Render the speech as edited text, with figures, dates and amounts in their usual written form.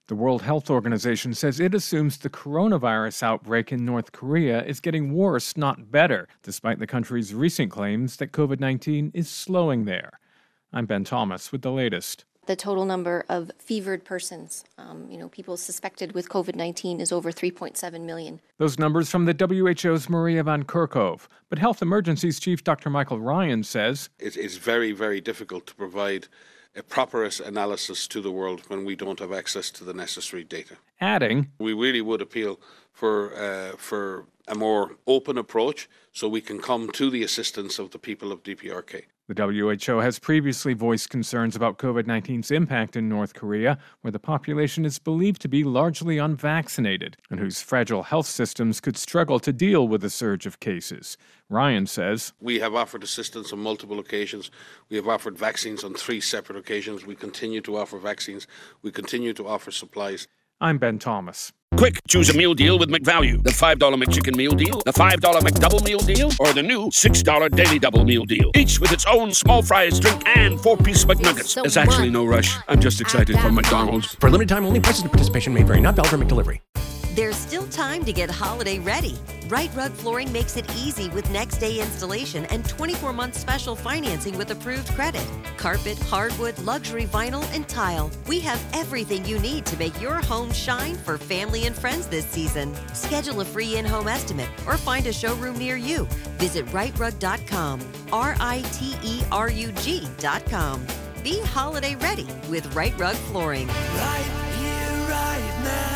The World Health Organization says it assumes the coronavirus outbreak in North Korea is getting worse, not better, despite the country's recent claims that COVID-19 is slowing there. I'm Ben Thomas with the latest. The total number of fevered persons, people suspected with COVID-19 is over 3.7 million. Those numbers from the WHO's Maria van Kerkhove. But Health Emergencies Chief Dr. Michael Ryan says it's very, very difficult to provide a proper analysis to the world when we don't have access to the necessary data. Adding, we really would appeal for a more open approach so we can come to the assistance of the people of DPRK. The WHO has previously voiced concerns about COVID-19's impact in North Korea, where the population is believed to be largely unvaccinated and whose fragile health systems could struggle to deal with a surge of cases. Ryan says, we have offered assistance on multiple occasions. We have offered vaccines on 3 separate occasions. We continue to offer vaccines. We continue to offer supplies. I'm Ben Thomas. Quick, choose a meal deal with McValue. The $5 McChicken meal deal, the $5 McDouble meal deal, or the new $6 Daily Double meal deal. Each with its own small fries, drink, and 4-piece McNuggets. There's actually no rush. I'm just excited for McDonald's. For limited time only, prices and participation may vary. Not valid for McDelivery. There's still time to get holiday ready. Right Rug Flooring makes it easy with next day installation and 24-month special financing with approved credit. Carpet, hardwood, luxury vinyl, and tile. We have everything you need to make your home shine for family and friends this season. Schedule a free in-home estimate or find a showroom near you. Visit rightrug.com, RITERUG.com. Be holiday ready with Right Rug Flooring. Right here, right now.